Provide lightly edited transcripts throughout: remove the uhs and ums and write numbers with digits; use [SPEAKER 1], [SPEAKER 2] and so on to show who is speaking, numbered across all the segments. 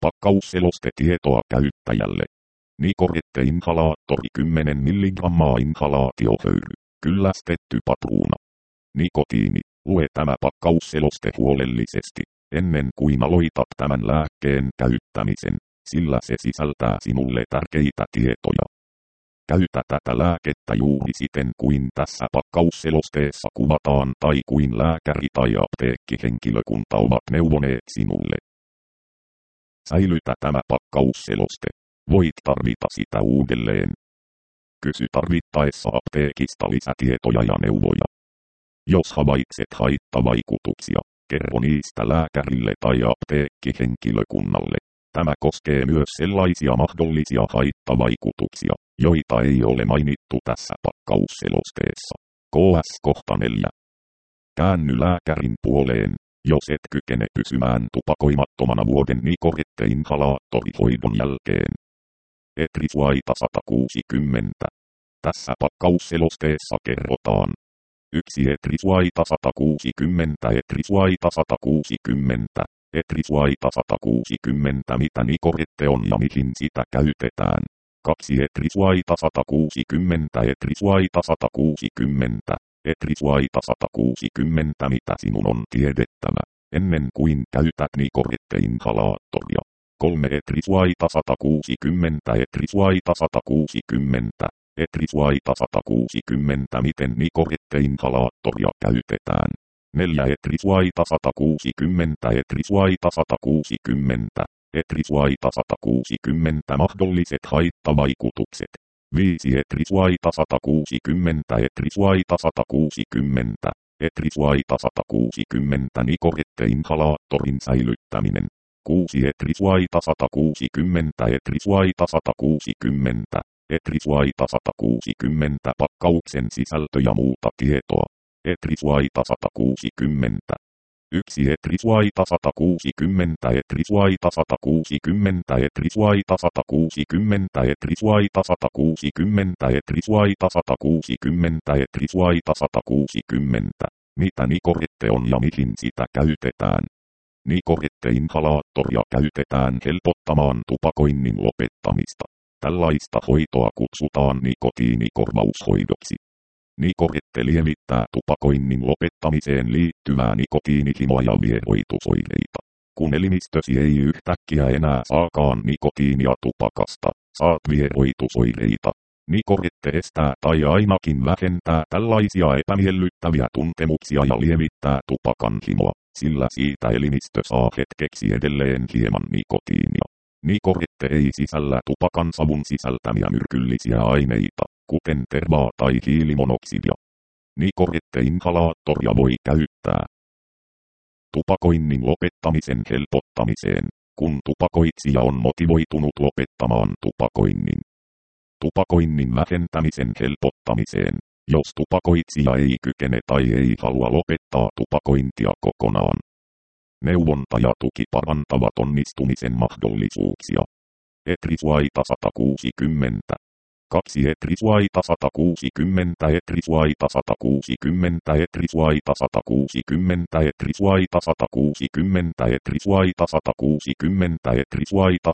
[SPEAKER 1] Pakkausselostetietoa käyttäjälle. Nicorette-inhalaattori 10 mg inhalaatiohöyry. Kyllästetty patruuna. Nikotiini. Lue tämä pakkausseloste huolellisesti, ennen kuin aloitat tämän lääkkeen käyttämisen, sillä se sisältää sinulle tärkeitä tietoja. Käytä tätä lääkettä juuri siten kuin tässä pakkausselosteessa kuvataan tai kuin lääkäri tai apteekkihenkilökunta ovat neuvoneet sinulle. Säilytä tämä pakkausseloste. Voit tarvita sitä uudelleen. Kysy tarvittaessa apteekista lisätietoja ja neuvoja. Jos havaitset haittavaikutuksia, kerro niistä lääkärille tai apteekkihenkilökunnalle. Tämä koskee myös sellaisia mahdollisia haittavaikutuksia, joita ei ole mainittu tässä pakkausselosteessa. KS kohta 4. Käänny lääkärin puoleen, jos et kykene pysymään tupakoimattomana vuoden Nicorette-inhalaattorihoidon jälkeen. Etrisuaita 160. Tässä pakkausselosteessa kerrotaan. 1 Etrisuaita 160 Etrisuaita 160 Etrisuaita 160 mitä Nicorette on ja mihin sitä käytetään. 2 Etrisuaita 160 Etrisuaita 160 Etrisuaita 160 mitä sinun on tiedettävä, ennen kuin käytät Nicorette-inhalaattoria. 3 Etrisuaita 160 Etrisuaita 160 Etrisuaita 160 miten Nicorette-inhalaattoria käytetään. 4 Etrisuaita 160 Etrisuaita 160 Etrisuaita 160 mahdolliset haittavaikutukset. 5 Etrisuaita 160 Etrisuaita 160 Etrisuaita 160 Nicorette-inhalaattorin säilyttäminen. 6 Etrisuaita 160 Etrisuaita 160 Etrisuaita 160 pakkauksen sisältö ja muuta tietoa. Etrisuaita 160. 1 Etrisuaita 160 Etrisuaita 160 Etrisuaita 160 Etrisuaita 160 Etrisuaita 160 Etrisuaita 160. Mitä Nicorette on ja mihin sitä käytetään? Nicorette-inhalaattoria käytetään helpottamaan tupakoinnin lopettamista. Tällaista hoitoa kutsutaan nikotiinikorvaushoidoksi. Nicorette lievittää tupakoinnin lopettamiseen liittyvää nikotiinihimoa ja vieroitusoireita. Kun elimistösi ei yhtäkkiä enää saakaan nikotiinia tupakasta, saat vieroitusoireita. Nicorette estää tai ainakin vähentää tällaisia epämiellyttäviä tuntemuksia ja lievittää tupakan himoa, sillä siitä elimistö saa hetkeksi edelleen hieman nikotiinia. Nicorette ei sisällä tupakan savun sisältämiä myrkyllisiä aineita, kuten tervaa tai hiilimonoksidia. Nicorette-inhalaattoria voi käyttää tupakoinnin lopettamisen helpottamiseen, kun tupakoitsija on motivoitunut lopettamaan tupakoinnin. Tupakoinnin vähentämisen helpottamiseen, jos tupakoitsija ei kykene tai ei halua lopettaa tupakointia kokonaan. Neuvonta ja tuki parantavat onnistumisen mahdollisuuksia. Etrisuaita 160. 2 Etrisuaita 160 Etrisuaita 160 Etrisuaita 160 Etrisuaita 160 Etrisuaita 160 Etrisuaita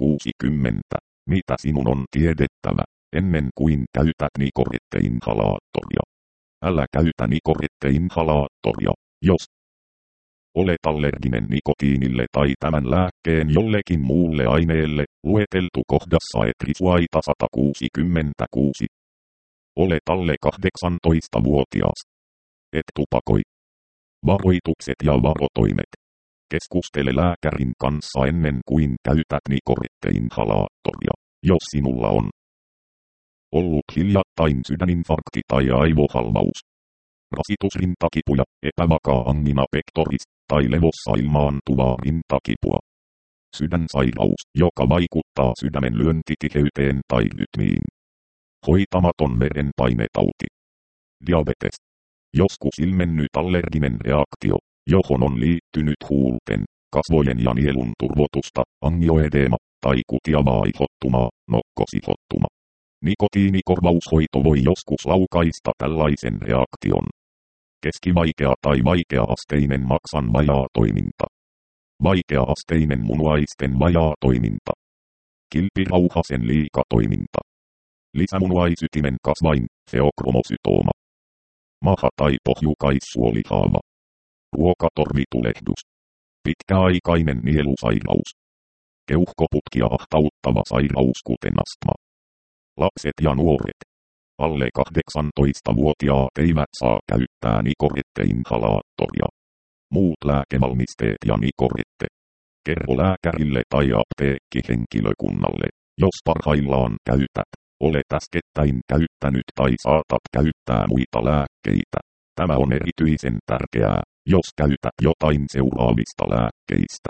[SPEAKER 1] 160. Mitä sinun on tiedettävä, ennen kuin käytät Nicorette-inhalaattoria? Älä käytä Nicorette-inhalaattoria, jos olet allerginen nikotiinille tai tämän lääkkeen jollekin muulle aineelle, lueteltu kohdassa Etrisuaita 166. Olet alle 18-vuotias. Et tupakoi. Varoitukset ja varotoimet. Keskustele lääkärin kanssa ennen kuin käytät Nicorette-inhalaattoria, jos sinulla on ollut hiljattain sydäninfarkti tai aivohalvaus, rasitusrintakipuja, epävakaa angina pectoris tai levossa ilmaantuvaa rintakipua. Sydänsairaus, joka vaikuttaa sydämen lyöntitiheyteen tai rytmiin. Hoitamaton verenpainetauti. Diabetes. Joskus ilmennyt allerginen reaktio, johon on liittynyt huulten, kasvojen ja nielun turvotusta, angioedeema tai kutiavaa ihottumaa, nokkosihottuma. Nikotiinikorvaushoito voi joskus laukaista tällaisen reaktion. Keskivaikea tai vaikea-asteinen maksan vajaa toiminta. Vaikea-asteinen munuaisten vajaatoiminta. Kilpirauhasen liikatoiminta. Lisämunuaisytimen kasvain, feokromosytooma. Maha- tai pohjukaissuolihaava. Ruokatorvitulehdus. Pitkäaikainen nielusairaus. Keuhkoputkia ahtauttava sairaus kuten astma. Lapset ja nuoret. Alle 18-vuotiaat eivät saa käyttää nikorette-inhalaattoria. Muut lääkevalmisteet ja nikorette. Kerro lääkärille tai apteekkihenkilökunnalle, jos parhaillaan käytät, olet äskettäin käyttänyt tai saatat käyttää muita lääkkeitä. Tämä on erityisen tärkeää, jos käytät jotain seuraavista lääkkeistä.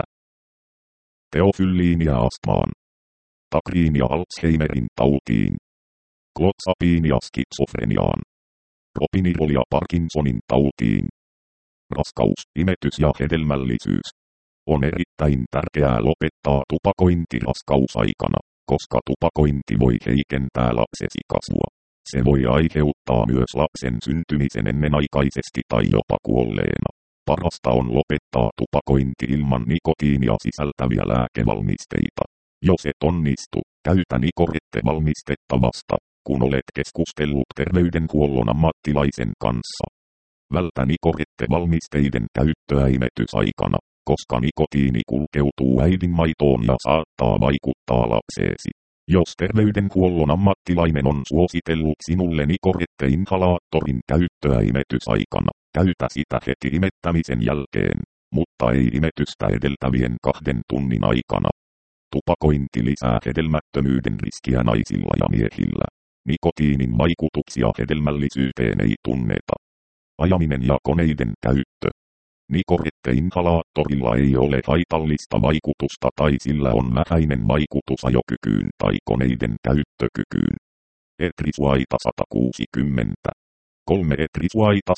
[SPEAKER 1] Teofylliinia astmaan. Takriinia Alzheimerin tautiin. Klotsapiinia skitsofreniaan. Propinirolia Parkinsonin tautiin. Raskaus, imetys ja hedelmällisyys. On erittäin tärkeää lopettaa tupakointi raskausaikana, koska tupakointi voi heikentää lapsesi kasvua. Se voi aiheuttaa myös lapsen syntymisen ennenaikaisesti tai jopa kuolleena. Parasta on lopettaa tupakointi ilman nikotiinia sisältäviä lääkevalmisteita. Jos et onnistu, käytä nikorette-valmistetta vasta, kun olet keskustellut terveydenhuollon ammattilaisen kanssa. Vältä nikorette-valmisteiden käyttöä imetysaikana, koska nikotiini kulkeutuu äidinmaitoon ja saattaa vaikuttaa lapseesi. Jos terveydenhuollon ammattilainen on suositellut sinulle nikorette-inhalaattorin käyttöä imetysaikana, käytä sitä heti imettämisen jälkeen, mutta ei imetystä edeltävien 2 tunnin aikana. Tupakointi lisää hedelmättömyyden riskiä naisilla ja miehillä. Nikotiinin vaikutuksia hedelmällisyyteen ei tunneta. Ajaminen ja koneiden käyttö. Nikorette-inhalaattorilla ei ole haitallista vaikutusta tai sillä on vähäinen vaikutus ajokykyyn tai koneiden käyttökykyyn. Etrisuaita 160. 3 etrisuaita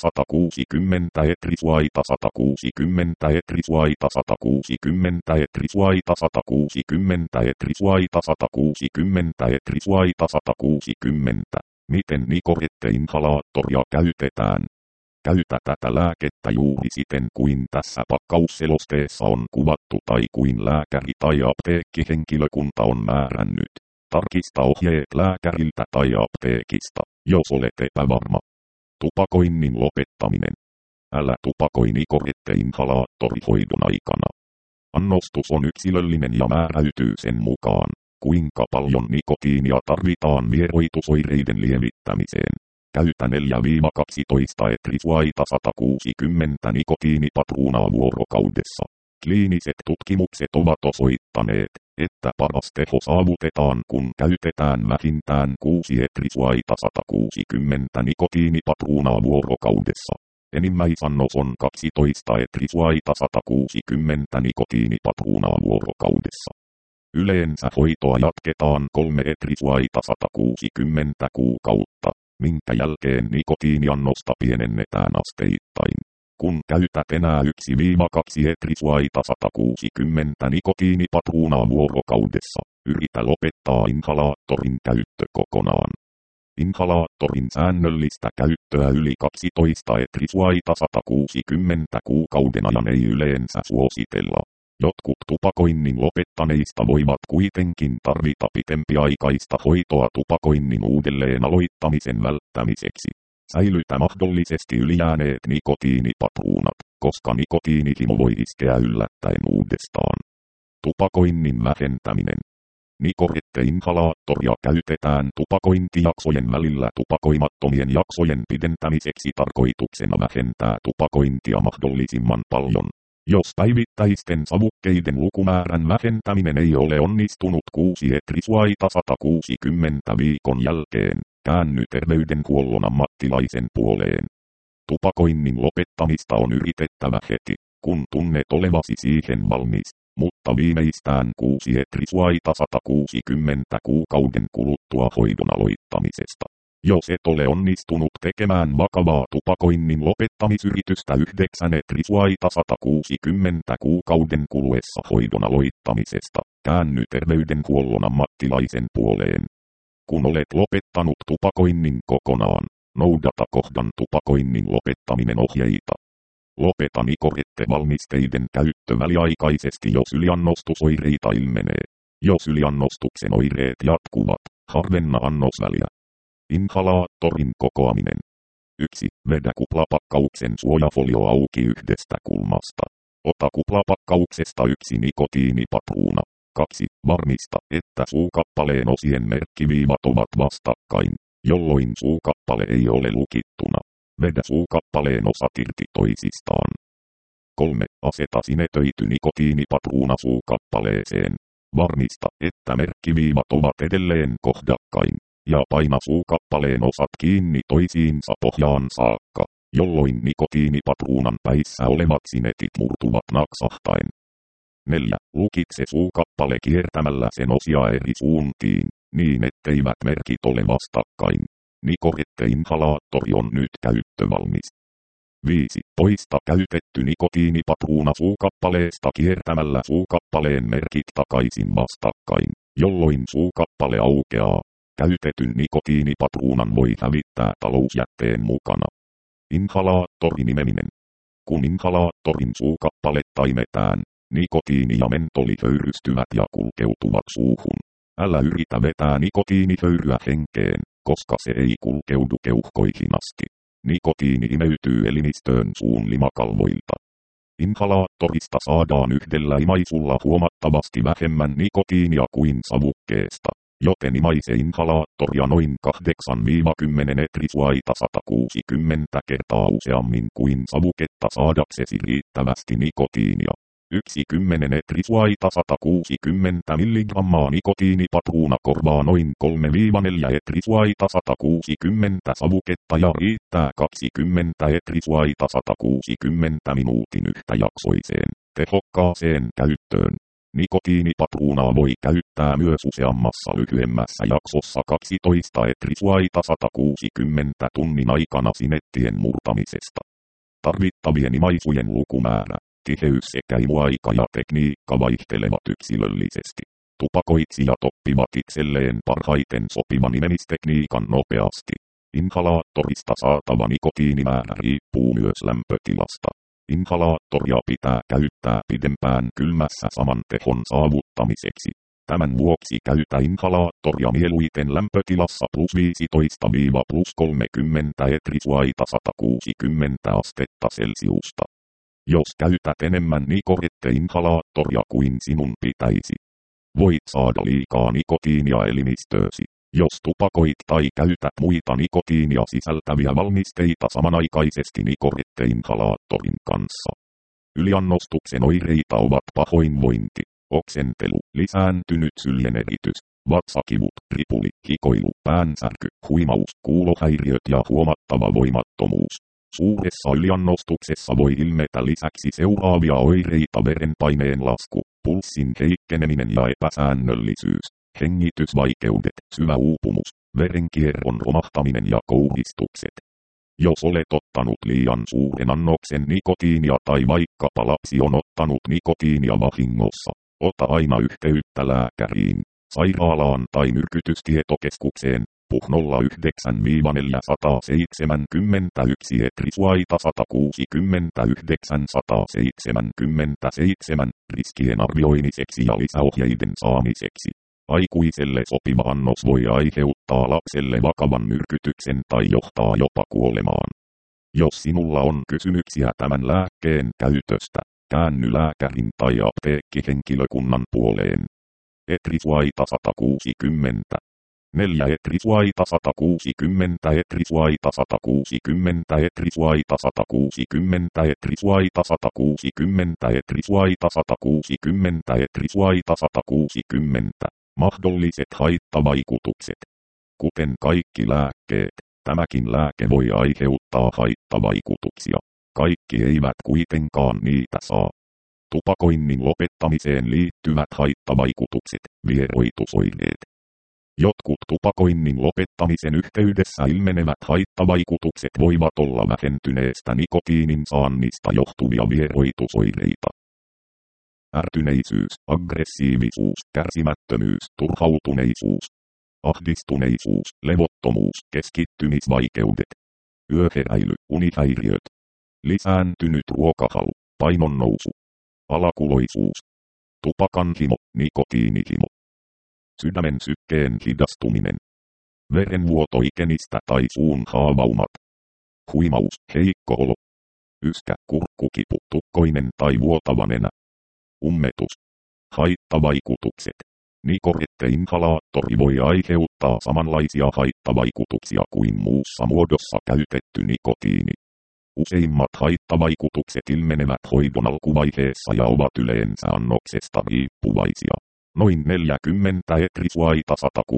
[SPEAKER 1] 160 etrisuaita 160 etrisuaita 160 etrisuaita 160 etrisuaita 160 etrisuaita 160. Miten nikorette-inhalaattoria käytetään? Käytä tätä lääkettä juuri siten kuin tässä pakkausselosteessa on kuvattu tai kuin lääkäri tai apteekkihenkilökunta on määrännyt. Tarkista ohjeet lääkäriltä tai apteekista, jos olet epävarma. Tupakoinnin lopettaminen. Älä tupakoi nikorette-inhalaattorihoidon aikana. Annostus on yksilöllinen ja määräytyy sen mukaan, kuinka paljon nikotiinia tarvitaan vieroitusoireiden lievittämiseen. Käytä 4-12 etrisuaita 160 nikotiinipatruunaa vuorokaudessa. Kliiniset tutkimukset ovat osoittaneet, että paras teho saavutetaan kun käytetään vähintään 6 etrisuaita 160 nikotiinipatruunaa vuorokaudessa. Enimmäisannos on 12 etrisuaita 160 nikotiinipatruunaa vuorokaudessa. Yleensä hoitoa jatketaan 3 etrisuaita 160 kuukautta, minkä jälkeen nikotiiniannosta pienennetään asteittain. Kun käytät enää 1-2 etrisuaita 160 nikotiinipatruunaa vuorokaudessa, yritä lopettaa inhalaattorin käyttö kokonaan. Inhalaattorin säännöllistä käyttöä yli 12 etrisuaita 160 kuukauden ajan ei yleensä suositella. Jotkut tupakoinnin lopettaneista voivat kuitenkin tarvita pitempiaikaista hoitoa tupakoinnin uudelleen aloittamisen välttämiseksi. Säilytä mahdollisesti ylijääneet nikotiinipatruunat, koska nikotiinihimo voi iskeä yllättäen uudestaan. Tupakoinnin vähentäminen. Nikorette-inhalaattoria käytetään tupakointijaksojen välillä tupakoimattomien jaksojen pidentämiseksi tarkoituksena vähentää tupakointia mahdollisimman paljon. Jos päivittäisten savukkeiden lukumäärän vähentäminen ei ole onnistunut 6 etrisuaita 160 viikon jälkeen, käänny terveydenhuollon ammattilaisen puoleen. Tupakoinnin lopettamista on yritettävä heti, kun tunnet olevasi siihen valmis, mutta viimeistään 6 etrisuaita 160 kuukauden kuluttua hoidon aloittamisesta. Jos et ole onnistunut tekemään vakavaa tupakoinnin lopettamisyritystä 9 etrisuaita 160 kuukauden kuluessa hoidon aloittamisesta, käänny terveydenhuollon ammattilaisen puoleen. Kun olet lopettanut tupakoinnin kokonaan, noudata kohdan tupakoinnin lopettaminen ohjeita. Lopeta nikorettevalmisteiden käyttö väliaikaisesti, jos yliannostusoireita ilmenee. Jos yliannostuksen oireet jatkuvat, harvenna annosväliä. Inhalaattorin kokoaminen. 1. Vedä kuplapakkauksen suojafolio auki yhdestä kulmasta. Ota kuplapakkauksesta 1 nikotiinipatruuna. 2. Varmista, että suukappaleen osien merkkiviivat ovat vastakkain, jolloin suukappale ei ole lukittuna. Vedä suukappaleen osat irti toisistaan. 3. Aseta sinetöity nikotiinipatruuna suukappaleeseen. Varmista, että merkkiviivat ovat edelleen kohdakkain, ja paina suukappaleen osat kiinni toisiinsa pohjaan saakka, jolloin nikotiinipatruunan päissä olevat sinetit murtuvat naksahtaen. 4. Lukitse suukappale kiertämällä sen osia eri suuntiin, niin etteivät merkit ole vastakkain. Nikorette-inhalaattori on nyt käyttövalmis. 5. Poista käytetty nikotiinipatruuna suukappaleesta kiertämällä suukappaleen merkit takaisin vastakkain, jolloin suukappale aukeaa. Käytetyn nikotiinipatruunan voi hävittää talousjätteen mukana. Inhalaattori nimeminen. Kun inhalaattorin suukappale taimetään, nikotiini ja mentoli höyrystyvät ja kulkeutuvat suuhun. Älä yritä vetää nikotiinihöyryä henkeen, koska se ei kulkeudu keuhkoihin asti. Nikotiini imeytyy elimistöön suun limakalvoilta. Inhalaattorista saadaan yhdellä imaisulla huomattavasti vähemmän nikotiinia kuin savukkeesta, joten imaise inhalaattoria noin 8-10 etrisuaita 160 kertaa useammin kuin savuketta saadaksesi riittävästi nikotiinia. 10 etrisuaita 160 mg nikotiinipatruuna korvaa noin 3-4 etrisuaita 160 savuketta ja riittää 20 etrisuaita 160 minuutin yhtäjaksoiseen, tehokkaaseen käyttöön. Nikotiinipatruunaa voi käyttää myös useammassa lyhyemmässä jaksossa 12 etrisuaita 160 tunnin aikana sinettien murtamisesta. Tarvittavien imaisujen lukumäärä, tiheys sekä imuaika ja tekniikka vaihtelevat yksilöllisesti. Tupakoitsijat oppivat itselleen parhaiten sopivan nimemistekniikan nopeasti. Inhalaattorista saatava nikotiinimäärä riippuu myös lämpötilasta. Inhalaattoria pitää käyttää pidempään kylmässä saman tehon saavuttamiseksi. Tämän vuoksi käytä inhalaattoria mieluiten lämpötilassa +15–+30 etrisuaita 160 astetta Celsiusta. Jos käytät enemmän nikorette-inhalaattoria kuin sinun pitäisi, voit saada liikaa nikotiinia elimistöösi. Jos tupakoit tai käytät muita nikotiinia sisältäviä valmisteita samanaikaisesti nikorette-inhalaattorin kanssa. Yliannostuksen oireita ovat pahoinvointi, oksentelu, lisääntynyt syljeneritys, vatsakivut, ripuli, hikoilu, päänsärky, huimaus, kuulohäiriöt ja huomattava voimattomuus. Suuressa yliannostuksessa voi ilmetä lisäksi seuraavia oireita: verenpaineen lasku, pulssin heikkeneminen ja epäsäännöllisyys, hengitysvaikeudet, syvä uupumus, verenkierron romahtaminen ja kouristukset. Jos olet ottanut liian suuren annoksen nikotiinia tai vaikkapa lapsi on ottanut nikotiinia vahingossa, ota aina yhteyttä lääkäriin, sairaalaan tai myrkytystietokeskukseen. Puh 09-471 etrisuaita 169 177 riskien arvioimiseksi ja lisäohjeiden saamiseksi. Aikuiselle sopiva annos voi aiheuttaa lapselle vakavan myrkytyksen tai johtaa jopa kuolemaan. Jos sinulla on kysymyksiä tämän lääkkeen käytöstä, käänny lääkärin tai apteekkihenkilökunnan puoleen. Etrisuaita 160. 4 etrisuaita 160 etrisuaita 160 etrisuaita 160 etrisuaita 160 etrisuaita 160 etrisuaita 160. Mahdolliset haittavaikutukset. Kuten kaikki lääkkeet, tämäkin lääke voi aiheuttaa haittavaikutuksia. Kaikki eivät kuitenkaan niitä saa. Tupakoinnin lopettamiseen liittyvät haittavaikutukset, vieroitusoireet. Jotkut tupakoinnin lopettamisen yhteydessä ilmenevät haittavaikutukset voivat olla vähentyneestä nikotiinin saannista johtuvia vieroitusoireita. Ärtyneisyys, aggressiivisuus, kärsimättömyys, turhautuneisuus, ahdistuneisuus, levottomuus, keskittymisvaikeudet, yöheräily, unihäiriöt. Lisääntynyt ruokahalu, painonnousu, alakuloisuus, tupakanhimo, nikotiinihimo, sydämen sykkeen hidastuminen, verenvuoto ikenistä tai suun haavaumat, huimaus, heikko olo, yskä, kurkkukipu, tukkoinen tai vuotava nenä, ummetus, haittavaikutukset. Nikorette-inhalaattori voi aiheuttaa samanlaisia haittavaikutuksia kuin muussa muodossa käytetty nikotiini. Useimmat haittavaikutukset ilmenevät hoidon alkuvaiheessa ja ovat yleensä annoksesta riippuvaisia. Noin 40 etrisuaita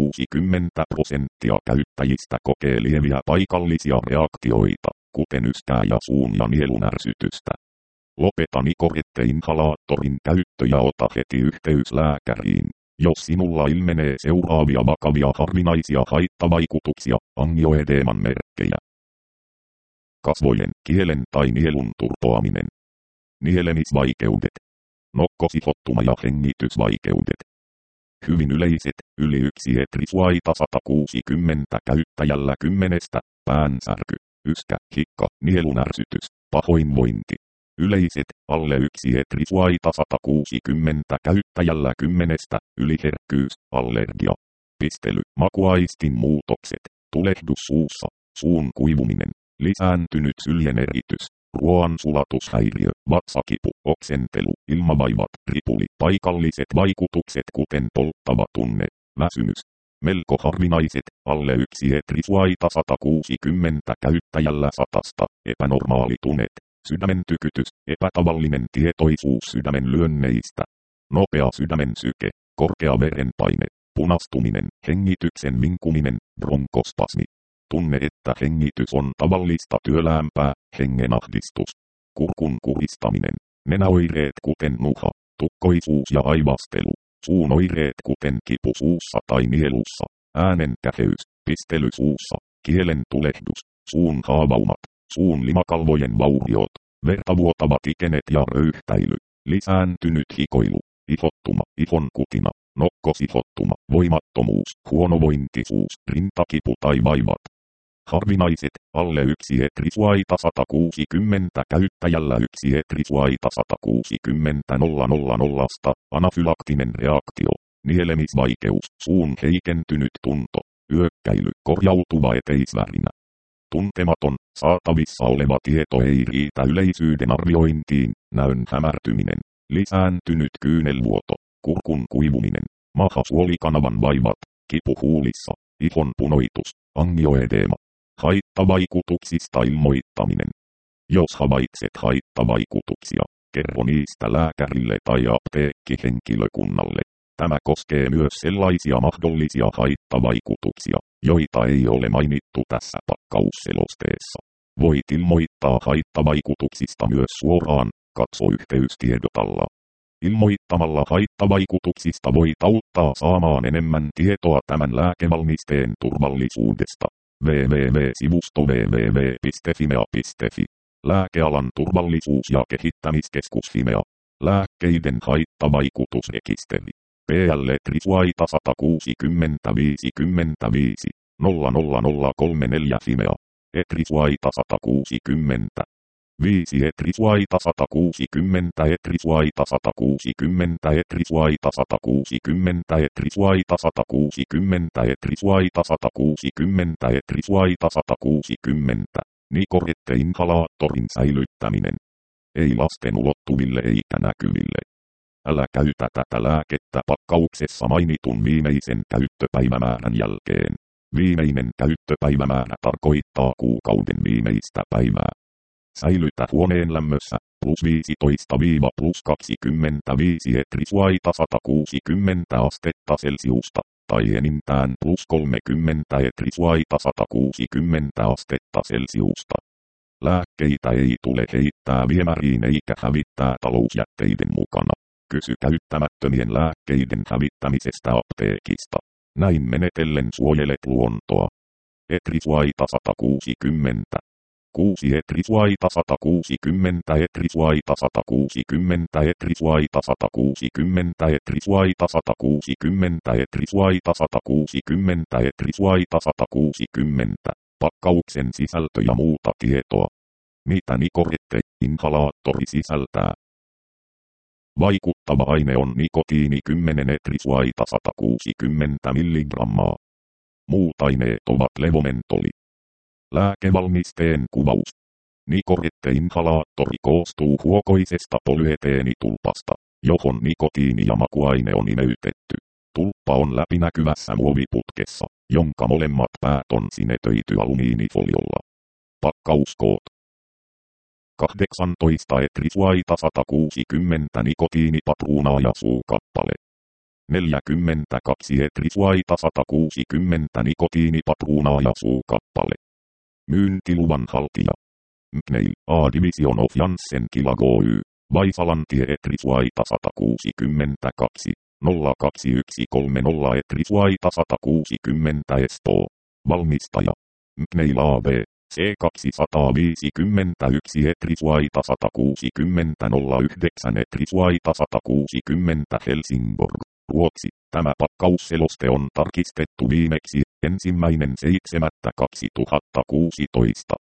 [SPEAKER 1] 160% käyttäjistä kokee lieviä paikallisia reaktioita, kuten yskää ja suun ja nielun ärsytystä. Lopeta nikorette-inhalaattorin käyttö ja ota heti yhteys lääkäriin, jos sinulla ilmenee seuraavia vakavia harvinaisia haittavaikutuksia, angioedeeman merkkejä. Kasvojen, kielen tai nielun turpoaminen. Nielemisvaikeudet. Nokkosihottuma ja hengitysvaikeudet. Hyvin yleiset, yli 1 etrisuaita 160 käyttäjällä 10, päänsärky, yskä, hikka, nielun ärsytys, pahoinvointi. Yleiset, alle 1 etrisuaita 160 käyttäjällä 10, yliherkkyys, allergia, pistely, makuaistin muutokset, tulehdus suussa, suun kuivuminen, lisääntynyt syljen eritys, ruoan sulatushäiriö, vatsakipu, oksentelu, ilmavaivat, ripuli, paikalliset vaikutukset kuten polttava tunne, väsymys. Melko harvinaiset, alle 1 etrisuaita 160 käyttäjällä 100, epänormaali tunet, sydämen tykytys, epätavallinen tietoisuus sydämen lyönneistä, nopea sydämen syke, korkea verenpaine, punastuminen, hengityksen vinkuminen, bronkospasmi. Tunne, että hengitys on tavallista työläämpää, hengenahdistus, kurkun kuristaminen, nenäoireet kuten nuha, tukkoisuus ja aivastelu, suun oireet kuten kipu suussa tai nielussa, äänen käheys, pistely suussa, kielen tulehdus, suun haavaumat, suun limakalvojen vauriot, vertavuotavat ikenet ja röyhtäily, lisääntynyt hikoilu, ihottuma, ihonkutina, nokkosihottuma, voimattomuus, huonovointisuus, rintakipu tai vaivat. Harvinaiset, alle 1 etrisuaita 160 käyttäjällä 1 etrisuaita 160 000, anafylaktinen reaktio, nielemisvaikeus, suun heikentynyt tunto, yökkäily, korjautuva eteisvärinä. Tuntematon, saatavissa oleva tieto ei riitä yleisyyden arviointiin, näön hämärtyminen, lisääntynyt kyynelvuoto, kurkun kuivuminen, mahasuolikanavan vaivat, kipu huulissa, ihon punoitus, angioedeema. Haittavaikutuksista ilmoittaminen. Jos havaitset haittavaikutuksia, kerro niistä lääkärille tai apteekkihenkilökunnalle. Tämä koskee myös sellaisia mahdollisia haittavaikutuksia, joita ei ole mainittu tässä pakkausselosteessa. Voit ilmoittaa haittavaikutuksista myös suoraan, katso yhteystiedot alla. Ilmoittamalla haittavaikutuksista voit auttaa saamaan enemmän tietoa tämän lääkevalmisteen turvallisuudesta. www.sivusto www.fimea.fi. Lääkealan turvallisuus- ja kehittämiskeskus Fimea. Lääkkeiden haittavaikutusrekisteri. PL etrisuaita 160 55 00034 Fimea. Etrisuaita 160. 5 etrisuaita 160 etrisuaita 160 etrisuaita 160 etrisuaita 160 etrisuaita 160 etrisuaita 160. Nikorette-inhalaattorin säilyttäminen. Ei lasten ulottuville eikä näkyville. Älä käytä tätä lääkettä pakkauksessa mainitun viimeisen käyttöpäivämäärän jälkeen. Viimeinen käyttöpäivämäärä tarkoittaa kuukauden viimeistä päivää. Säilytä huoneen lämmössä +15–+25 etrisuaita 160 astetta Celsiusta tai enintään +30 etrisuaita 160 astetta Celsiusta. Lääkkeitä ei tule heittää viemäriin eikä hävittää talousjätteiden mukana. Kysy käyttämättömien lääkkeiden hävittämisestä apteekista. Näin menetellen suojelet luontoa. Etrisuaita 160. 6 etrisuaita 160 etrisuaita 160 etrisuaita 160 etrisuaita 160 etrisuaita 160 etrisuaita 160. Pakkauksen sisältö ja muuta tietoa. Mitä nikorette-inhalaattori sisältää? Vaikuttava aine on nikotiini 10 etrisuaita 160 mg. Muut aineet ovat levomentoli. Lääkevalmisteen kuvaus. Nikorette-inhalaattori koostuu huokoisesta polyeteenitulpasta, johon nikotiini ja makuaine on imeytetty. Tulppa on läpinäkyvässä muoviputkessa, jonka molemmat päät on sinetöity alumiinifoliolla. Pakkauskoot. 18 etrisuaita 160 nikotiinipatruunaa ja suukappale. 42 etrisuaita 160 nikotiinipatruunaa ja suukappale. Myyntiluvan haltija. Mpneil A Division of Janssen Kilag Oy. Vaisalantie etrisuaita 162. 02130 etrisuaita 160 Espoo. Valmistaja. Mpneil AB. C251 etrisuaita 160 09 etrisuaita 160 Helsingborg. Ruotsi. Tämä pakkausseloste on tarkistettu viimeksi 1.7.2016.